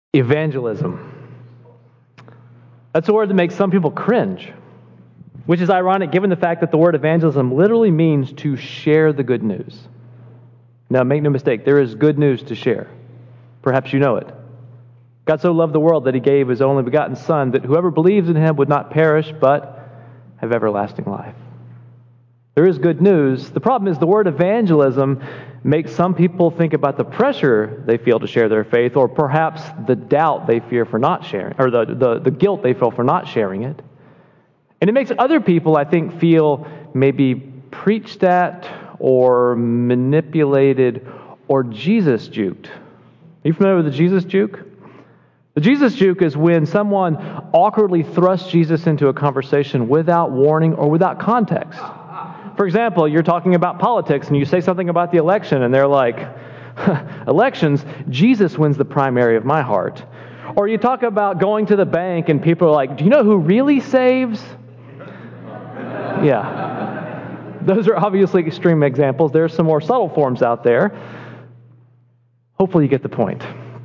Evangelism. That's a word that makes some people cringe, which is ironic given the fact that the word evangelism literally means to share the good news. Now, make no mistake, there is good news to share. Perhaps you know it. God so loved the world that he gave his only begotten Son, that whoever believes in him would not perish, but have everlasting life. There is good news. The problem is the word evangelism makes some people think about the pressure they feel to share their faith, or perhaps the doubt they fear for not sharing, or the guilt they feel for not sharing it. And it makes other people, I think, feel maybe preached at or manipulated or Jesus juked. Are you familiar with the Jesus juke? The Jesus juke is when someone awkwardly thrusts Jesus into a conversation without warning or without context. For example, you're talking about politics and you say something about the election and they're like, elections, Jesus wins the primary of my heart. Or you talk about going to the bank and people are like, do you know who really saves? Yeah. Those are obviously extreme examples. There's some more subtle forms out there. Hopefully you get the point.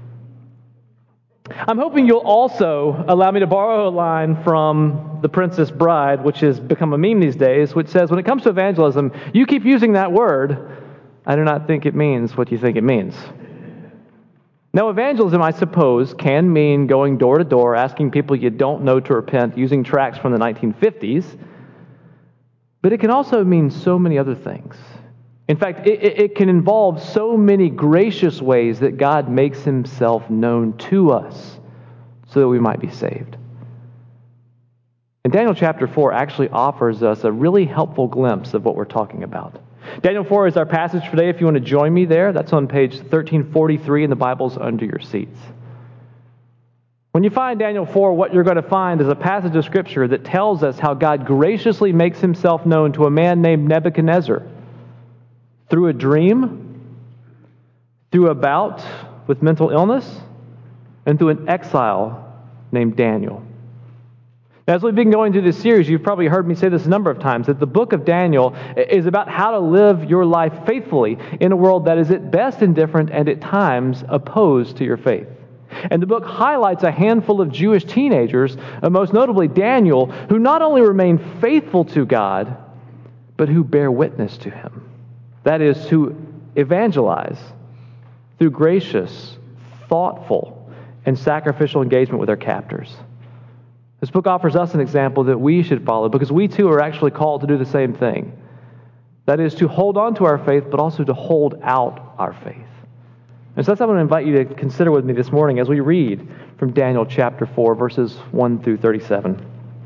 I'm hoping you'll also allow me to borrow a line from The Princess Bride, which has become a meme these days, which says, when it comes to evangelism, you keep using that word, I do not think it means what you think it means. Now, evangelism, I suppose, can mean going door to door, asking people you don't know to repent, using tracts from the 1950s, but it can also mean so many other things. In fact, it can involve so many gracious ways that God makes himself known to us so that we might be saved. And Daniel chapter 4 actually offers us a really helpful glimpse of what we're talking about. Daniel 4 is our passage for today. If you want to join me there, that's on page 1343 in the Bibles under your seats. When you find Daniel 4, what you're going to find is a passage of Scripture that tells us how God graciously makes himself known to a man named Nebuchadnezzar through a dream, through a bout with mental illness, and through an exile named Daniel. Now, as we've been going through this series, you've probably heard me say this a number of times, that the book of Daniel is about how to live your life faithfully in a world that is at best indifferent and at times opposed to your faith. And the book highlights a handful of Jewish teenagers, most notably Daniel, who not only remain faithful to God, but who bear witness to him. That is, to evangelize through gracious, thoughtful, and sacrificial engagement with their captors. This book offers us an example that we should follow because we too are actually called to do the same thing. That is, to hold on to our faith, but also to hold out our faith. And so that's what I want to invite you to consider with me this morning as we read from Daniel chapter 4, verses 1 through 37.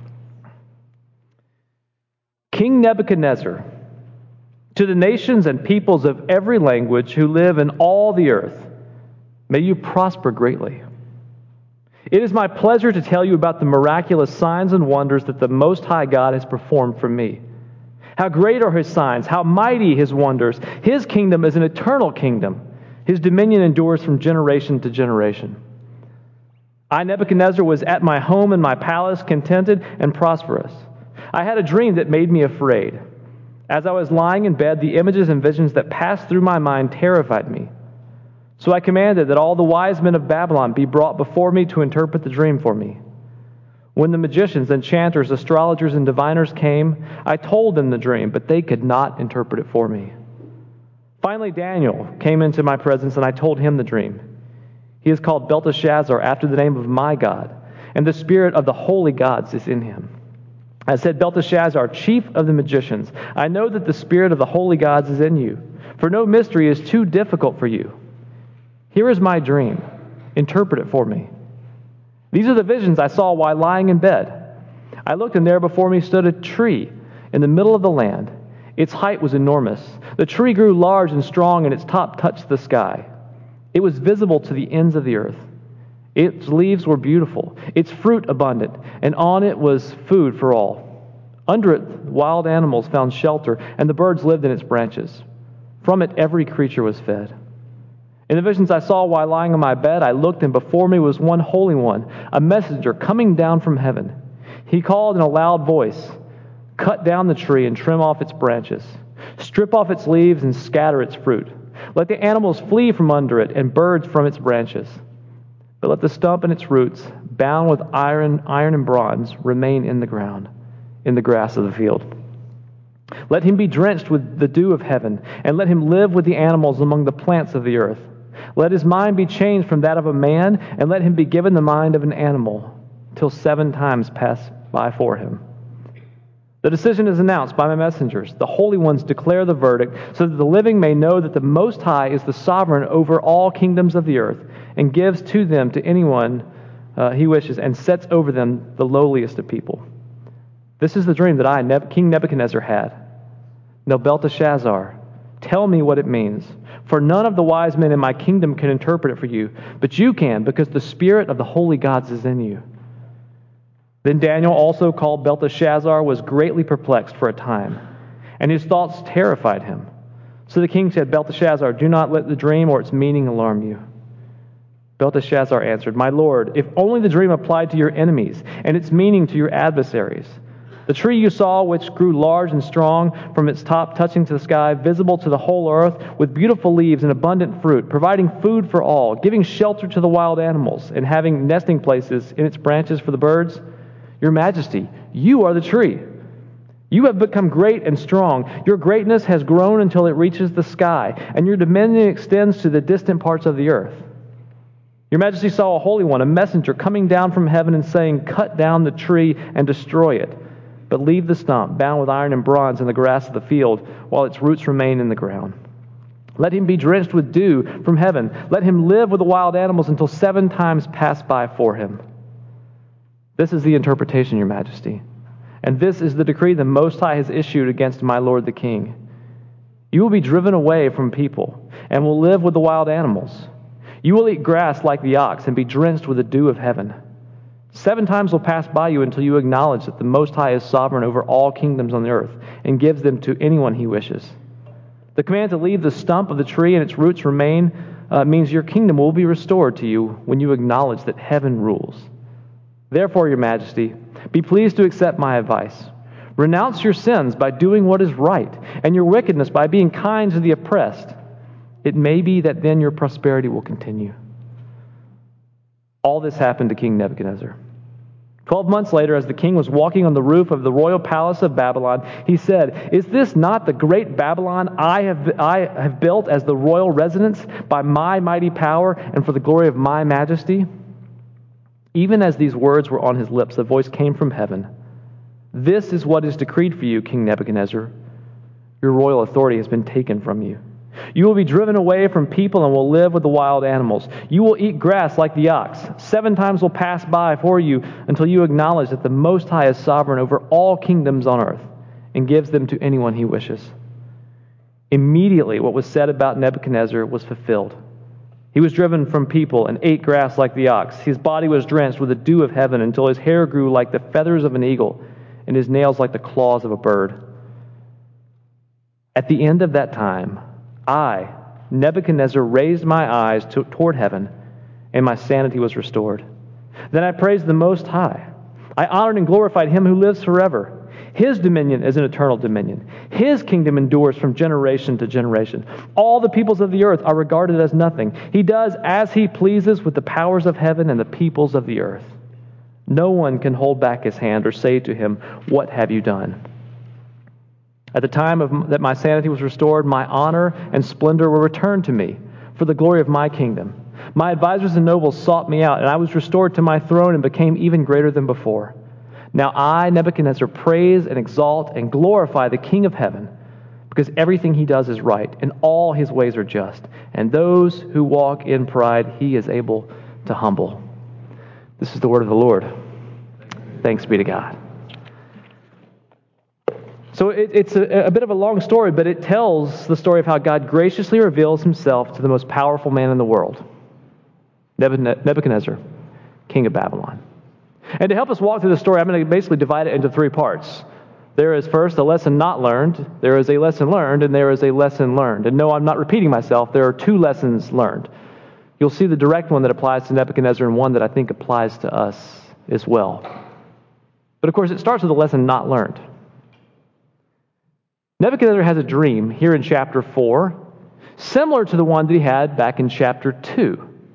King Nebuchadnezzar, to the nations and peoples of every language who live in all the earth, may you prosper greatly. It is my pleasure to tell you about the miraculous signs and wonders that the Most High God has performed for me. How great are his signs, how mighty his wonders. His kingdom is an eternal kingdom. His dominion endures from generation to generation. I, Nebuchadnezzar, was at my home in my palace, contented and prosperous. I had a dream that made me afraid. As I was lying in bed, the images and visions that passed through my mind terrified me. So I commanded that all the wise men of Babylon be brought before me to interpret the dream for me. When the magicians, enchanters, astrologers, and diviners came, I told them the dream, but they could not interpret it for me. Finally, Daniel came into my presence, and I told him the dream. He is called Belteshazzar, after the name of my God, and the spirit of the holy gods is in him. I said, Belteshazzar, chief of the magicians, I know that the spirit of the holy gods is in you, for no mystery is too difficult for you. Here is my dream. Interpret it for me. These are the visions I saw while lying in bed. I looked, and there before me stood a tree in the middle of the land. Its height was enormous. The tree grew large and strong, and its top touched the sky. It was visible to the ends of the earth. Its leaves were beautiful, its fruit abundant, and on it was food for all. Under it, wild animals found shelter, and the birds lived in its branches. From it, every creature was fed. In the visions I saw while lying on my bed, I looked, and before me was one holy one, a messenger coming down from heaven. He called in a loud voice, cut down the tree and trim off its branches. Strip off its leaves and scatter its fruit. Let the animals flee from under it and birds from its branches. But let the stump and its roots, bound with iron and bronze, remain in the ground, in the grass of the field. Let him be drenched with the dew of heaven, and let him live with the animals among the plants of the earth. Let his mind be changed from that of a man, and let him be given the mind of an animal, till 7 times pass by for him. The decision is announced by my messengers. The holy ones declare the verdict, so that the living may know that the Most High is the sovereign over all kingdoms of the earth, and gives to them to anyone he wishes, and sets over them the lowliest of people. This is the dream that I, King Nebuchadnezzar, had. Now, Belteshazzar, tell me what it means. For none of the wise men in my kingdom can interpret it for you, but you can, because the spirit of the holy gods is in you. Then Daniel, also called Belteshazzar, was greatly perplexed for a time, and his thoughts terrified him. So the king said, Belteshazzar, do not let the dream or its meaning alarm you. Belteshazzar answered, My lord, if only the dream applied to your enemies, and its meaning to your adversaries. The tree you saw, which grew large and strong, from its top touching to the sky, visible to the whole earth, with beautiful leaves and abundant fruit, providing food for all, giving shelter to the wild animals, and having nesting places in its branches for the birds. Your Majesty, you are the tree. You have become great and strong. Your greatness has grown until it reaches the sky, and your dominion extends to the distant parts of the earth. Your Majesty saw a holy one, a messenger, coming down from heaven and saying, Cut down the tree and destroy it, but leave the stump bound with iron and bronze in the grass of the field, while its roots remain in the ground. Let him be drenched with dew from heaven. Let him live with the wild animals until 7 times pass by for him. This is the interpretation, Your Majesty, and this is the decree the Most High has issued against my lord the king. You will be driven away from people, and will live with the wild animals. You will eat grass like the ox, and be drenched with the dew of heaven. 7 times will pass by you until you acknowledge that the Most High is sovereign over all kingdoms on the earth, and gives them to anyone he wishes. The command to leave the stump of the tree and its roots remain means your kingdom will be restored to you when you acknowledge that heaven rules. Therefore, Your Majesty, be pleased to accept my advice. Renounce your sins by doing what is right, and your wickedness by being kind to the oppressed. It may be that then your prosperity will continue. All this happened to King Nebuchadnezzar. 12 months later, as the king was walking on the roof of the royal palace of Babylon, he said, Is this not the great Babylon I have built as the royal residence by my mighty power and for the glory of my majesty? Even as these words were on his lips, a voice came from heaven. This is what is decreed for you, King Nebuchadnezzar. Your royal authority has been taken from you. You will be driven away from people and will live with the wild animals. You will eat grass like the ox. 7 times will pass by for you until you acknowledge that the Most High is sovereign over all kingdoms on earth and gives them to anyone he wishes. Immediately what was said about Nebuchadnezzar was fulfilled. He was driven from people and ate grass like the ox. His body was drenched with the dew of heaven until his hair grew like the feathers of an eagle and his nails like the claws of a bird. At the end of that time, I, Nebuchadnezzar, raised my eyes toward heaven, and my sanity was restored. Then I praised the Most High. I honored and glorified him who lives forever. His dominion is an eternal dominion. His kingdom endures from generation to generation. All the peoples of the earth are regarded as nothing. He does as he pleases with the powers of heaven and the peoples of the earth. No one can hold back his hand or say to him, What have you done? At the time that my sanity was restored, my honor and splendor were returned to me for the glory of my kingdom. My advisors and nobles sought me out, and I was restored to my throne and became even greater than before. Now I, Nebuchadnezzar, praise and exalt and glorify the King of heaven, because everything he does is right, and all his ways are just. And those who walk in pride, he is able to humble. This is the word of the Lord. Thanks be to God. So it's a bit of a long story, but it tells the story of how God graciously reveals himself to the most powerful man in the world, Nebuchadnezzar, king of Babylon. And to help us walk through the story, I'm going to basically divide it into 3 parts. There is first a lesson not learned, there is a lesson learned, and there is a lesson learned. And no, I'm not repeating myself. There are 2 lessons learned. You'll see the direct one that applies to Nebuchadnezzar and one that I think applies to us as well. But of course, it starts with a lesson not learned. Nebuchadnezzar has a dream here in chapter 4, similar to the one that he had back in chapter 2.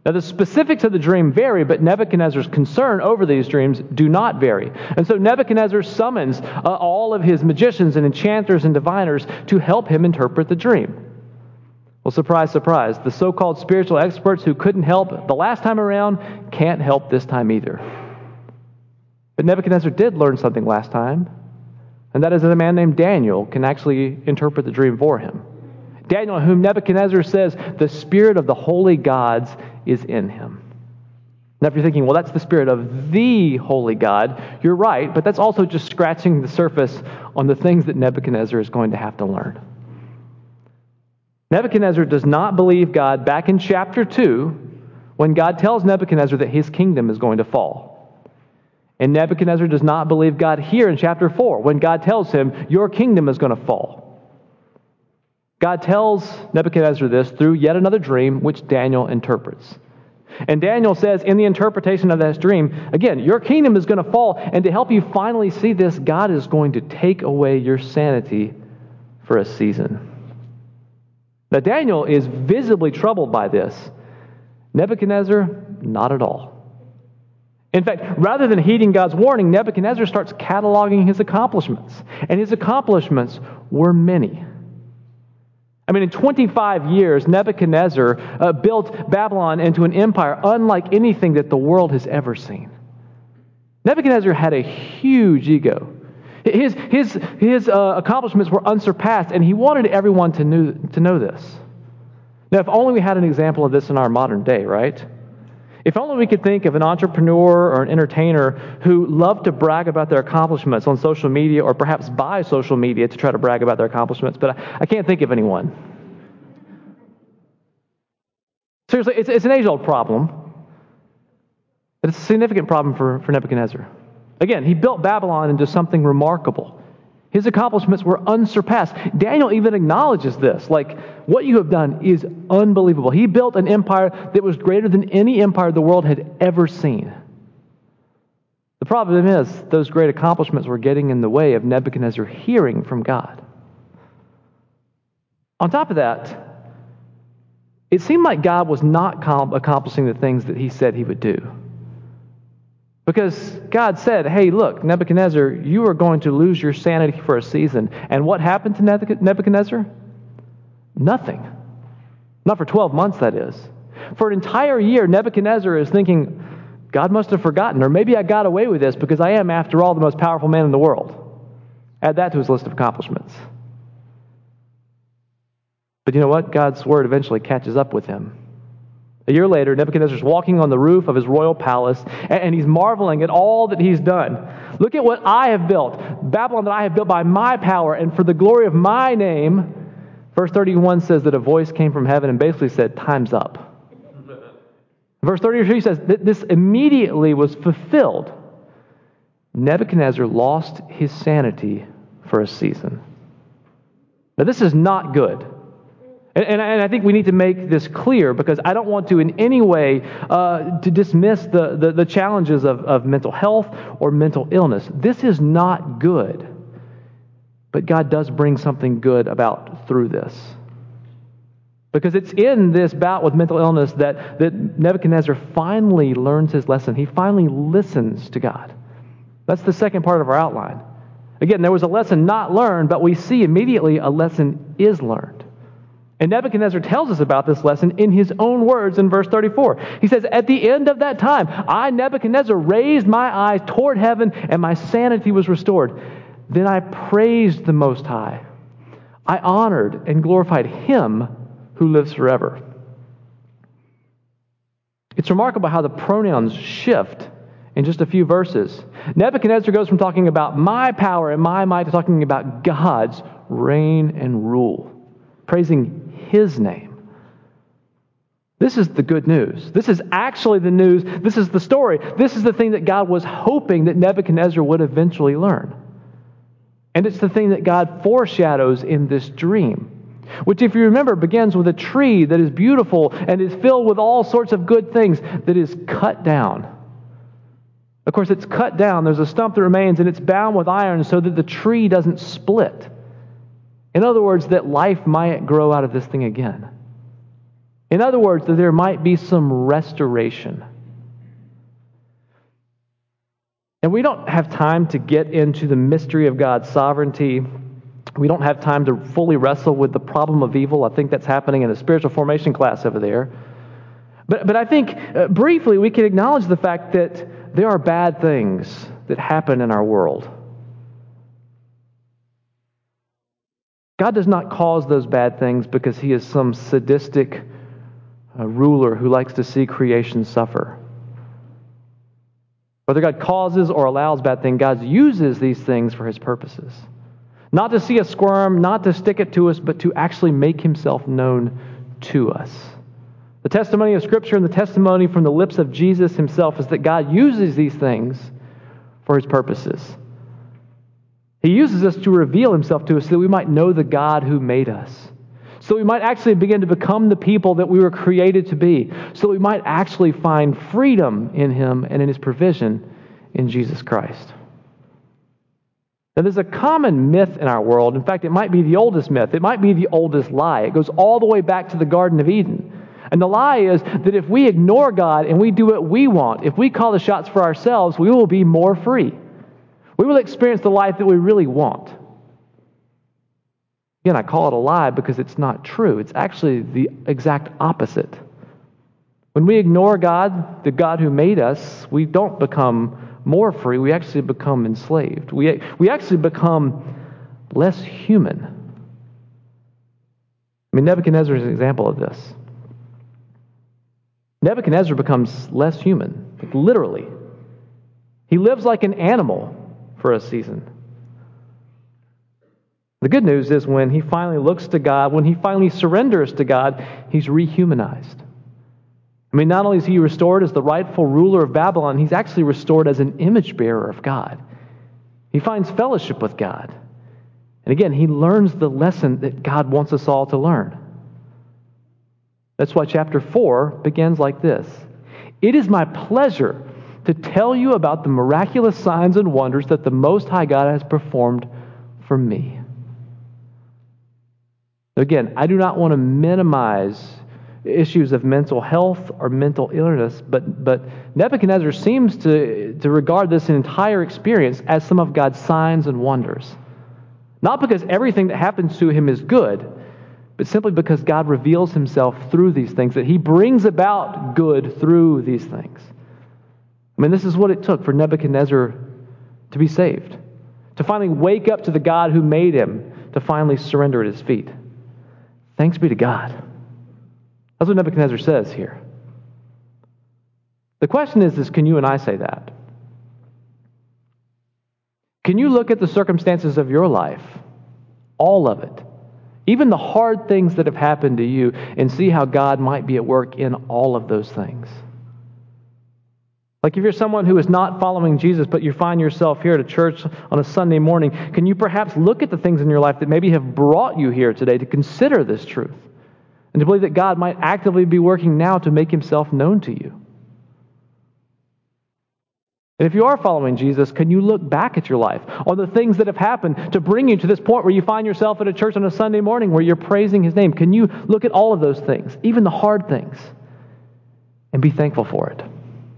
Now, the specifics of the dream vary, but Nebuchadnezzar's concern over these dreams do not vary. And so Nebuchadnezzar summons all of his magicians and enchanters and diviners to help him interpret the dream. Well, surprise, surprise, the so-called spiritual experts who couldn't help the last time around can't help this time either. But Nebuchadnezzar did learn something last time, and that is that a man named Daniel can actually interpret the dream for him. Daniel, whom Nebuchadnezzar says the spirit of the holy gods is in him. Now, if you're thinking, well, that's the spirit of the holy God, you're right, but that's also just scratching the surface on the things that Nebuchadnezzar is going to have to learn. Nebuchadnezzar does not believe God back in chapter 2 when God tells Nebuchadnezzar that his kingdom is going to fall. And Nebuchadnezzar does not believe God here in chapter 4 when God tells him, your kingdom is going to fall. God tells Nebuchadnezzar this through yet another dream, which Daniel interprets. And Daniel says in the interpretation of this dream, again, your kingdom is going to fall, and to help you finally see this, God is going to take away your sanity for a season. Now, Daniel is visibly troubled by this. Nebuchadnezzar, not at all. In fact, rather than heeding God's warning, Nebuchadnezzar starts cataloging his accomplishments. And his accomplishments were many. I mean, in 25 years, Nebuchadnezzar built Babylon into an empire unlike anything that the world has ever seen. Nebuchadnezzar had a huge ego. His accomplishments were unsurpassed, and he wanted everyone to know this. Now, if only we had an example of this in our modern day, right? If only we could think of an entrepreneur or an entertainer who loved to brag about their accomplishments on social media, or perhaps buy social media to try to brag about their accomplishments, but I can't think of anyone. Seriously, it's an age-old problem, but it's a significant problem for Nebuchadnezzar. Again, he built Babylon into something remarkable. His accomplishments were unsurpassed. Daniel even acknowledges this. Like, what you have done is unbelievable. He built an empire that was greater than any empire the world had ever seen. The problem is, those great accomplishments were getting in the way of Nebuchadnezzar hearing from God. On top of that, it seemed like God was not accomplishing the things that he said he would do. Because God said, hey, look, Nebuchadnezzar, you are going to lose your sanity for a season. And what happened to Nebuchadnezzar? Nothing. Not for 12 months, that is. For an entire year, Nebuchadnezzar is thinking, God must have forgotten, or maybe I got away with this because I am, after all, the most powerful man in the world. Add that to his list of accomplishments. But you know what? God's word eventually catches up with him. A year later, Nebuchadnezzar's walking on the roof of his royal palace, and he's marveling at all that he's done. Look at what I have built, Babylon that I have built by my power and for the glory of my name. Verse 31 says that a voice came from heaven and basically said, time's up. Verse 33 says that this immediately was fulfilled. Nebuchadnezzar lost his sanity for a season. Now, this is not good. And I think we need to make this clear, because I don't want to in any way to dismiss the challenges of mental health or mental illness. This is not good. But God does bring something good about through this. Because it's in this bout with mental illness that Nebuchadnezzar finally learns his lesson. He finally listens to God. That's the second part of our outline. Again, there was a lesson not learned, but we see immediately a lesson is learned. And Nebuchadnezzar tells us about this lesson in his own words in verse 34. He says, at the end of that time, I, Nebuchadnezzar, raised my eyes toward heaven, and my sanity was restored. Then I praised the Most High. I honored and glorified Him who lives forever. It's remarkable how the pronouns shift in just a few verses. Nebuchadnezzar goes from talking about my power and my might to talking about God's reign and rule, praising His name. This is the good news. This is actually the news. This is the story. This is the thing that God was hoping that Nebuchadnezzar would eventually learn. And it's the thing that God foreshadows in this dream, which, if you remember, begins with a tree that is beautiful and is filled with all sorts of good things that is cut down. Of course, it's cut down. There's a stump that remains, and it's bound with iron so that the tree doesn't split. In other words, that life might grow out of this thing again. In other words, that there might be some restoration. And we don't have time to get into the mystery of God's sovereignty. We don't have time to fully wrestle with the problem of evil. I think that's happening in the spiritual formation class over there. But I think briefly we can acknowledge the fact that there are bad things that happen in our world. God does not cause those bad things because he is some sadistic ruler who likes to see creation suffer. Whether God causes or allows bad things, God uses these things for his purposes. Not to see us squirm, not to stick it to us, but to actually make himself known to us. The testimony of Scripture and the testimony from the lips of Jesus himself is that God uses these things for his purposes. He uses us to reveal himself to us so that we might know the God who made us. So we might actually begin to become the people that we were created to be. So we might actually find freedom in him and in his provision in Jesus Christ. Now, there's a common myth in our world. In fact, it might be the oldest myth. It might be the oldest lie. It goes all the way back to the Garden of Eden. And the lie is that if we ignore God and we do what we want, if we call the shots for ourselves, we will be more free. We will experience the life that we really want. Again, I call it a lie because it's not true. It's actually the exact opposite. When we ignore God, the God who made us, we don't become more free. We actually become enslaved. We actually become less human. I mean, Nebuchadnezzar is an example of this. Nebuchadnezzar becomes less human, like literally. He lives like an animal for a season. The good news is when he finally looks to God, when he finally surrenders to God, he's rehumanized. I mean, not only is he restored as the rightful ruler of Babylon, he's actually restored as an image bearer of God. He finds fellowship with God. And again, he learns the lesson that God wants us all to learn. That's why chapter 4 begins like this. It is my pleasure to tell you about the miraculous signs and wonders that the Most High God has performed for me. Again, I do not want to minimize issues of mental health or mental illness, but Nebuchadnezzar seems to regard this entire experience as some of God's signs and wonders. Not because everything that happens to him is good, but simply because God reveals himself through these things, that he brings about good through these things. I mean, this is what it took for Nebuchadnezzar to be saved, to finally wake up to the God who made him, to finally surrender at his feet. Thanks be to God. That's what Nebuchadnezzar says here. The question is can you and I say that? Can you look at the circumstances of your life, all of it, even the hard things that have happened to you, and see how God might be at work in all of those things? Like if you're someone who is not following Jesus, but you find yourself here at a church on a Sunday morning, can you perhaps look at the things in your life that maybe have brought you here today to consider this truth and to believe that God might actively be working now to make himself known to you? And if you are following Jesus, can you look back at your life on the things that have happened to bring you to this point where you find yourself at a church on a Sunday morning where you're praising his name? Can you look at all of those things, even the hard things, and be thankful for it?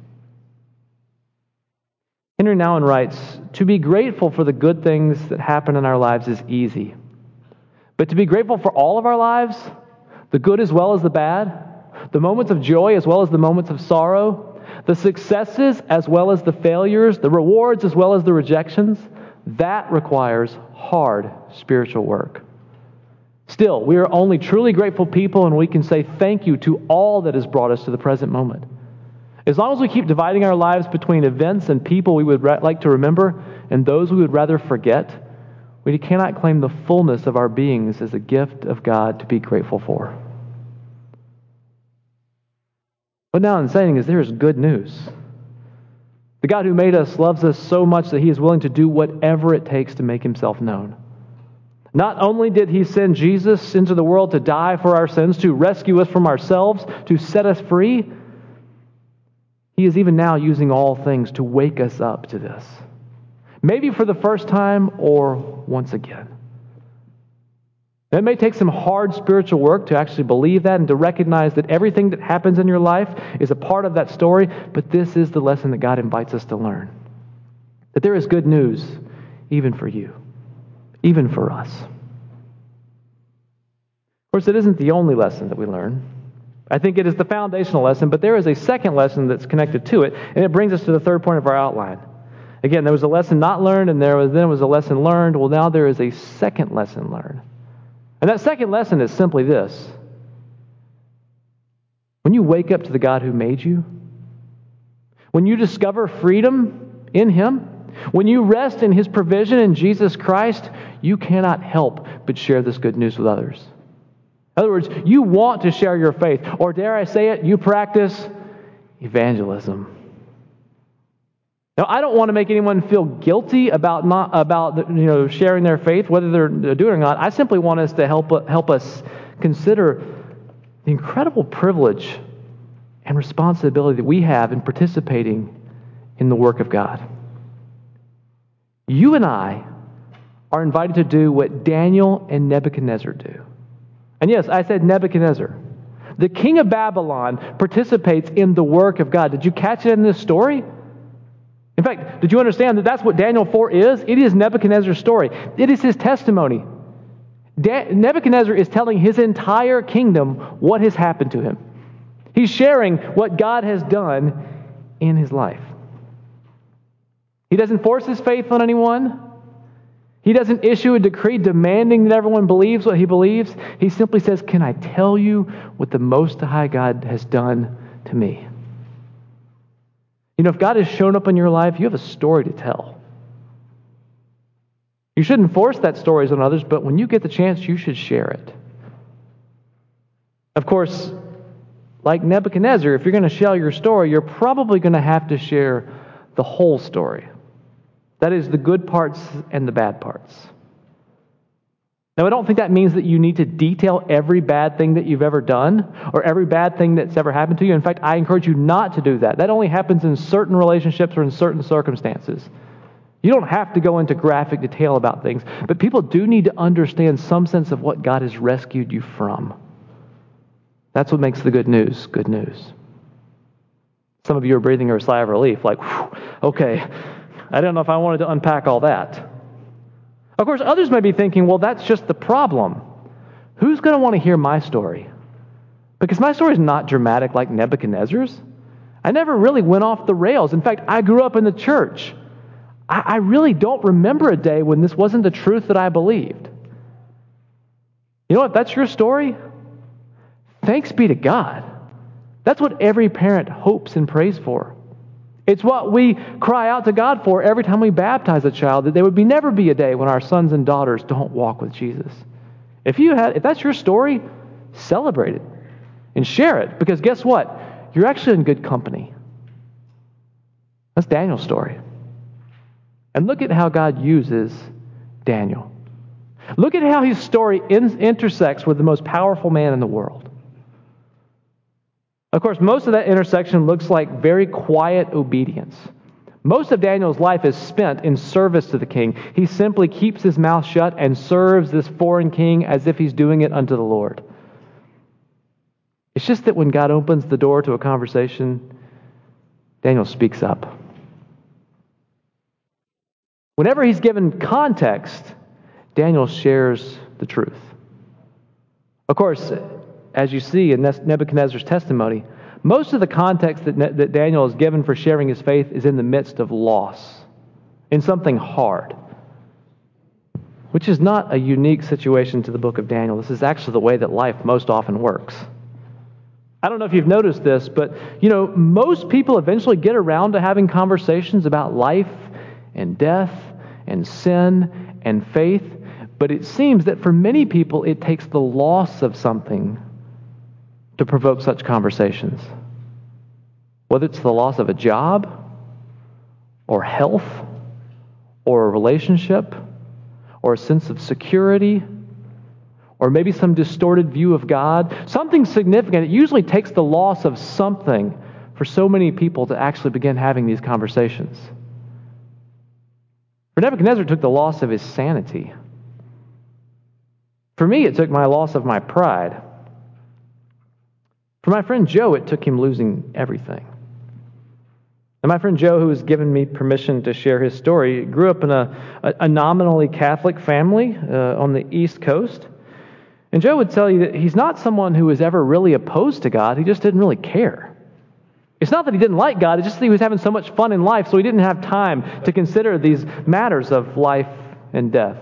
Henry Nouwen writes, to be grateful for the good things that happen in our lives is easy. But to be grateful for all of our lives, the good as well as the bad, the moments of joy as well as the moments of sorrow, the successes as well as the failures, the rewards as well as the rejections, that requires hard spiritual work. Still, we are only truly grateful people, and we can say thank you to all that has brought us to the present moment. As long as we keep dividing our lives between events and people we would like to remember and those we would rather forget, we cannot claim the fullness of our beings as a gift of God to be grateful for. What now I'm saying is there is good news. The God who made us loves us so much that he is willing to do whatever it takes to make himself known. Not only did he send Jesus into the world to die for our sins, to rescue us from ourselves, to set us free, he is even now using all things to wake us up to this. Maybe for the first time or once again. It may take some hard spiritual work to actually believe that and to recognize that everything that happens in your life is a part of that story, but this is the lesson that God invites us to learn. That there is good news even for you, even for us. Of course, it isn't the only lesson that we learn. I think it is the foundational lesson, but there is a second lesson that's connected to it, and it brings us to the third point of our outline. Again, there was a lesson not learned, and then was a lesson learned. Well, now there is a second lesson learned. And that second lesson is simply this. When you wake up to the God who made you, when you discover freedom in Him, when you rest in His provision in Jesus Christ, you cannot help but share this good news with others. In other words, you want to share your faith, or dare I say it, you practice evangelism. Now, I don't want to make anyone feel guilty about sharing their faith, whether they're doing it or not. I simply want us to help us consider the incredible privilege and responsibility that we have in participating in the work of God. You and I are invited to do what Daniel and Nebuchadnezzar do. And yes, I said Nebuchadnezzar. The king of Babylon participates in the work of God. Did you catch it in this story? In fact, did you understand that that's what Daniel 4 is? It is Nebuchadnezzar's story. It is his testimony. Nebuchadnezzar is telling his entire kingdom what has happened to him. He's sharing what God has done in his life. He doesn't force his faith on anyone. He doesn't issue a decree demanding that everyone believes what he believes. He simply says, "Can I tell you what the Most High God has done to me?" You know, if God has shown up in your life, you have a story to tell. You shouldn't force that stories on others, but when you get the chance, you should share it. Of course, like Nebuchadnezzar, if you're going to share your story, you're probably going to have to share the whole story. That is, the good parts and the bad parts. Now, I don't think that means that you need to detail every bad thing that you've ever done or every bad thing that's ever happened to you. In fact, I encourage you not to do that. That only happens in certain relationships or in certain circumstances. You don't have to go into graphic detail about things, but people do need to understand some sense of what God has rescued you from. That's what makes the good news good news. Some of you are breathing a sigh of relief, like, whew, okay, I don't know if I wanted to unpack all that. Of course, others may be thinking, well, that's just the problem. Who's going to want to hear my story? Because my story is not dramatic like Nebuchadnezzar's. I never really went off the rails. In fact, I grew up in the church. I really don't remember a day when this wasn't the truth that I believed. You know what? That's your story. Thanks be to God. That's what every parent hopes and prays for. It's what we cry out to God for every time we baptize a child, that there would never be a day when our sons and daughters don't walk with Jesus. If that's your story, celebrate it and share it, because guess what? You're actually in good company. That's Daniel's story. And look at how God uses Daniel. Look at how his story intersects with the most powerful man in the world. Of course, most of that intersection looks like very quiet obedience. Most of Daniel's life is spent in service to the king. He simply keeps his mouth shut and serves this foreign king as if he's doing it unto the Lord. It's just that when God opens the door to a conversation, Daniel speaks up. Whenever he's given context, Daniel shares the truth. Of course, as you see in Nebuchadnezzar's testimony, most of the context that Daniel is given for sharing his faith is in the midst of loss, in something hard, which is not a unique situation to the book of Daniel. This is actually the way that life most often works. I don't know if you've noticed this, but most people eventually get around to having conversations about life and death and sin and faith, but it seems that for many people it takes the loss of something to provoke such conversations. Whether it's the loss of a job, or health, or a relationship, or a sense of security, or maybe some distorted view of God, something significant. It usually takes the loss of something for so many people to actually begin having these conversations. For Nebuchadnezzar, it took the loss of his sanity. For me, it took my loss of my pride. For my friend Joe, it took him losing everything. And my friend Joe, who has given me permission to share his story, grew up in a nominally Catholic family on the East Coast. And Joe would tell you that he's not someone who was ever really opposed to God. He just didn't really care. It's not that he didn't like God. It's just that he was having so much fun in life, so he didn't have time to consider these matters of life and death.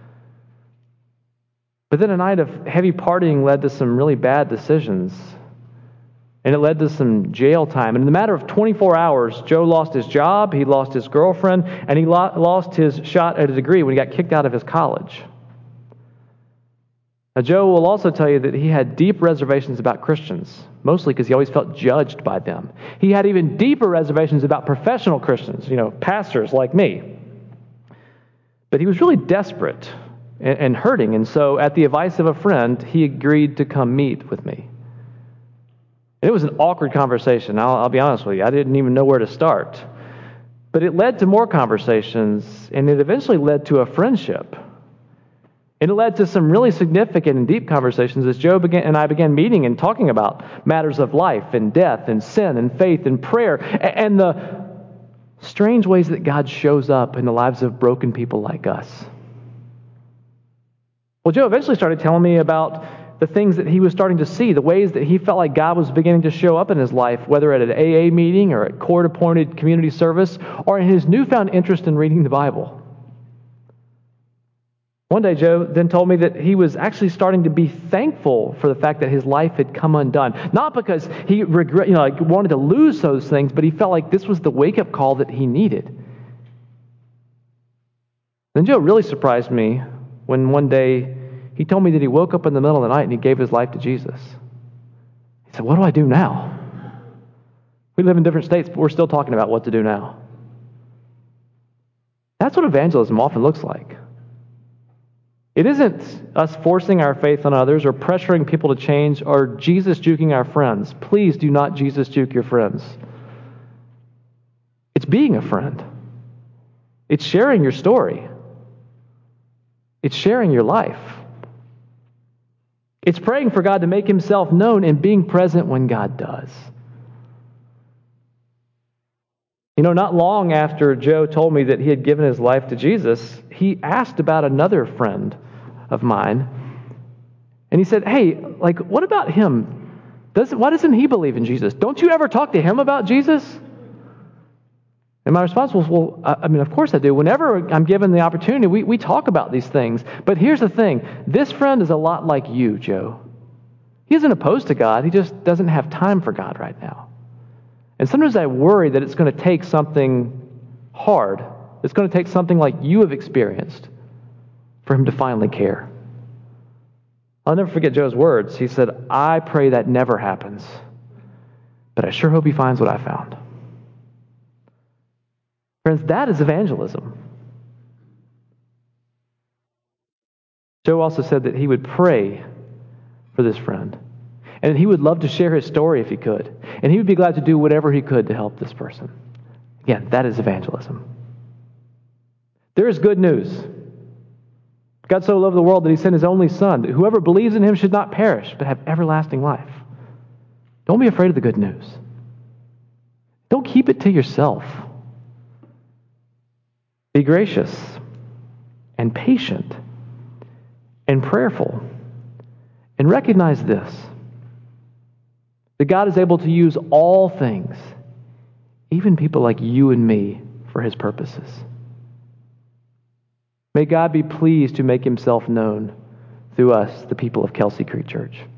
But then a night of heavy partying led to some really bad decisions. And it led to some jail time. And in the matter of 24 hours, Joe lost his job, he lost his girlfriend, and he lost his shot at a degree when he got kicked out of his college. Now, Joe will also tell you that he had deep reservations about Christians, mostly because he always felt judged by them. He had even deeper reservations about professional Christians, pastors like me. But he was really desperate and hurting, and so at the advice of a friend, he agreed to come meet with me. And it was an awkward conversation. I'll be honest with you. I didn't even know where to start. But it led to more conversations, and it eventually led to a friendship. And it led to some really significant and deep conversations as Joe and I began meeting and talking about matters of life and death and sin and faith and prayer and the strange ways that God shows up in the lives of broken people like us. Well, Joe eventually started telling me about the things that he was starting to see, the ways that he felt like God was beginning to show up in his life, whether at an AA meeting or at court-appointed community service, or in his newfound interest in reading the Bible. One day, Joe then told me that he was actually starting to be thankful for the fact that his life had come undone. Not because he wanted to lose those things, but he felt like this was the wake-up call that he needed. Then Joe really surprised me when one day he told me that he woke up in the middle of the night and he gave his life to Jesus. He said, "What do I do now?" We live in different states, but we're still talking about what to do now. That's what evangelism often looks like. It isn't us forcing our faith on others or pressuring people to change or Jesus juking our friends. Please do not Jesus juke your friends. It's being a friend. It's sharing your story. It's sharing your life. It's praying for God to make himself known and being present when God does. Not long after Joe told me that he had given his life to Jesus, he asked about another friend of mine. And he said, "Hey, what about him? Why doesn't he believe in Jesus? Don't you ever talk to him about Jesus?" And my response was, well, of course I do. Whenever I'm given the opportunity, we talk about these things. But here's the thing. This friend is a lot like you, Joe. He isn't opposed to God. He just doesn't have time for God right now. And sometimes I worry that it's going to take something hard. It's going to take something like you have experienced for him to finally care. I'll never forget Joe's words. He said, "I pray that never happens, but I sure hope he finds what I found." Friends, that is evangelism. Joe also said that he would pray for this friend, and he would love to share his story if he could, and he would be glad to do whatever he could to help this person. Again, that is evangelism. There is good news. God so loved the world that he sent his only Son, that whoever believes in him should not perish, but have everlasting life. Don't be afraid of the good news. Don't keep it to yourself. Be gracious and patient and prayerful. And recognize this, that God is able to use all things, even people like you and me, for his purposes. May God be pleased to make himself known through us, the people of Kelsey Creek Church.